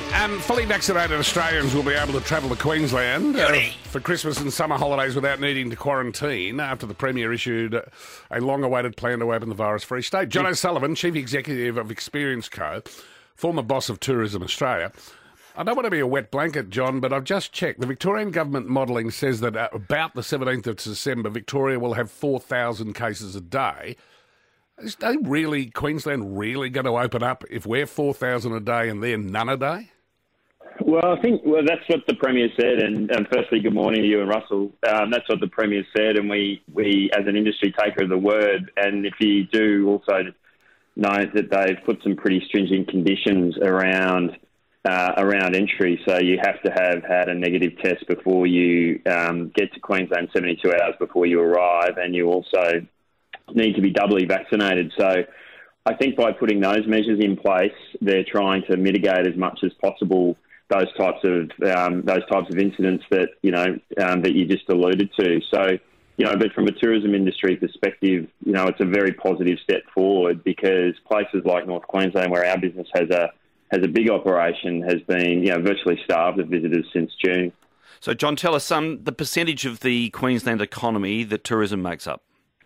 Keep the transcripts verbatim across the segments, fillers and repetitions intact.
Um, fully vaccinated Australians will be able to travel to Queensland uh, for Christmas and summer holidays without needing to quarantine after the Premier issued a long-awaited plan to open the virus-free state. John O'Sullivan, Chief Executive of Experience Co, former boss of Tourism Australia. I don't want to be a wet blanket, John, but I've just checked. The Victorian government modelling says that at about the seventeenth of December, Victoria will have four thousand cases a day. Is they really, Queensland really going to open up if we're four thousand a day and they're none a day? Well, I think well, that's what the Premier said. And, and firstly, good morning to you and Russell. Um, that's what the Premier said, and we, we, as an industry, take her at the word. And if you do also know that they've put some pretty stringent conditions around uh, around entry, so you have to have had a negative test before you um, get to Queensland, seventy-two hours before you arrive, and you also need to be doubly vaccinated. So I think by putting those measures in place, they're trying to mitigate as much as possible those types of um, those types of incidents that you know um, that you just alluded to. So you know, but from a tourism industry perspective, you know, it's a very positive step forward because places like North Queensland, where our business has a has a big operation, has been you know virtually starved of visitors since June. So, John, tell us some um, the percentage of the Queensland economy that tourism makes up.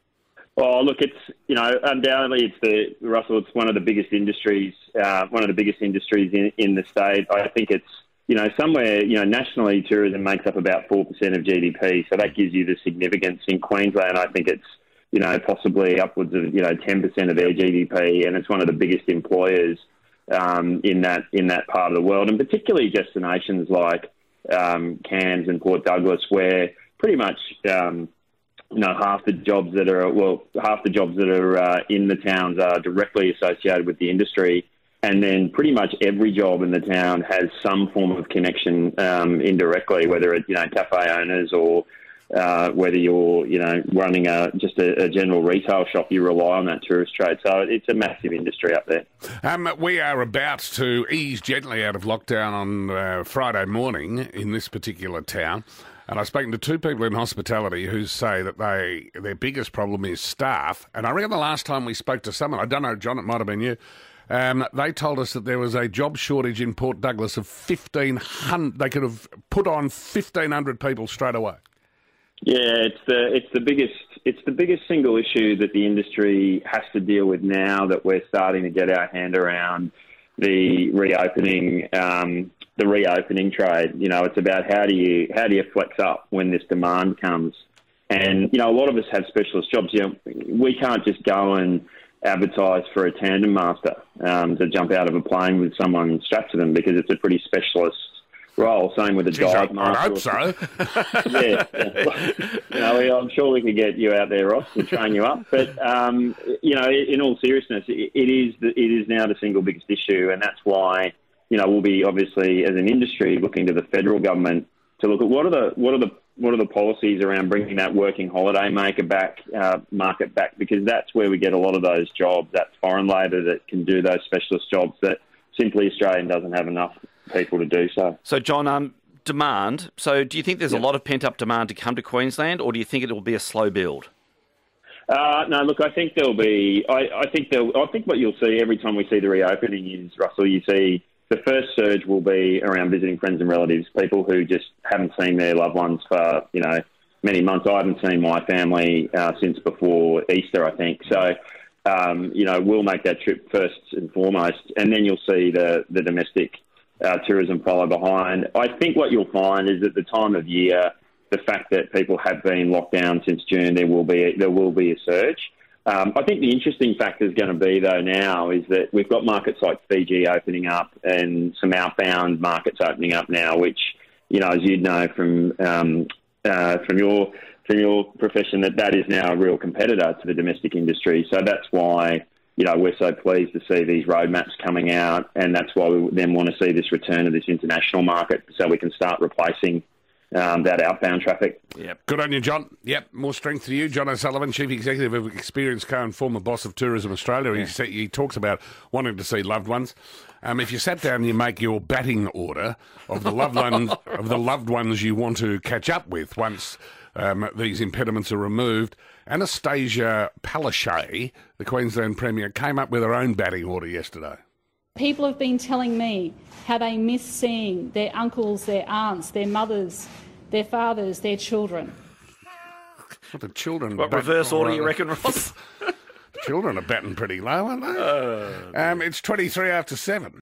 Oh, look, it's, you know, undoubtedly it's the, Russell, it's one of the biggest industries, uh, one of the biggest industries in, in the state. I think it's, you know, somewhere, you know, nationally tourism makes up about four percent of G D P. So that gives you the significance. In Queensland, I think it's, you know, possibly upwards of, you know, ten percent of their G D P. And it's one of the biggest employers um, in that in that part of the world. And particularly destinations like um, Cairns and Port Douglas, where pretty much, um, you know, half the jobs that are, well, half the jobs that are uh, in the towns are directly associated with the industry. And then pretty much every job in the town has some form of connection um, indirectly, whether it's, you know, cafe owners or uh, whether you're, you know, running a just a, a general retail shop, you rely on that tourist trade. So it's a massive industry up there. Um, we are about to ease gently out of lockdown on uh, Friday morning in this particular town. And I've spoken to two people in hospitality who say that they their biggest problem is staff. And I reckon the last time we spoke to someone, I don't know, John, it might have been you, um, they told us that there was a job shortage in Port Douglas of fifteen hundred. They could have put on fifteen hundred people straight away. Yeah, it's the it's the biggest it's the biggest single issue that the industry has to deal with now that we're starting to get our hand around the reopening. Um, the reopening trade. You know, it's about how do you how do you flex up when this demand comes. And, you know, a lot of us have specialist jobs. You know, we can't just go and advertise for a tandem master um, to jump out of a plane with someone strapped to them because it's a pretty specialist role. Same with a Jeez, dive I, master. I hope so. yeah. yeah. You know, I'm sure we could get you out there, Ross, to train you up. But, um, you know, in all seriousness, it, it is the, it is now the single biggest issue, and that's why, you know, we'll be obviously as an industry looking to the federal government to look at what are the what are the what are the policies around bringing that working holiday maker back uh, market back, because that's where we get a lot of those jobs, that foreign labour that can do those specialist jobs that simply Australian doesn't have enough people to do so. So, John, um, demand. So, do you think there's yep. a lot of pent up demand to come to Queensland, or do you think it will be a slow build? Uh, no, look, I think there'll be. I, I think there. I think what you'll see every time we see the reopening is, Russell, you see. The first surge will be around visiting friends and relatives, people who just haven't seen their loved ones for, you know, many months. I haven't seen my family uh, since before Easter, I think. So, um, you know, we'll make that trip first and foremost, and then you'll see the, the domestic uh, tourism follow behind. I think what you'll find is at the time of year, the fact that people have been locked down since June, there will be there will be a surge. Um, I think the interesting factor is going to be, though, now is that we've got markets like Fiji opening up and some outbound markets opening up now, which, you know, as you'd know from um, uh, from your from your profession, that that is now a real competitor to the domestic industry. So that's why, you know, we're so pleased to see these roadmaps coming out, and that's why we then want to see this return of this international market so we can start replacing Um, that outbound traffic. Yep. Good on you, John. Yep, more strength to you. John O'Sullivan, Chief Executive of Experience Co and former boss of Tourism Australia. Yeah. He, sa- he talks about wanting to see loved ones. Um, if you sat down and you make your batting order of the loved ones of the loved ones you want to catch up with once um, these impediments are removed, Anastasia Palaszczuk, the Queensland Premier, came up with her own batting order yesterday. People have been telling me how they miss seeing their uncles, their aunts, their mothers, their fathers, their children. What the children... What bat- reverse order you reckon, Ross? Children are batting pretty low, aren't they? Uh, um, it's twenty-three after seven.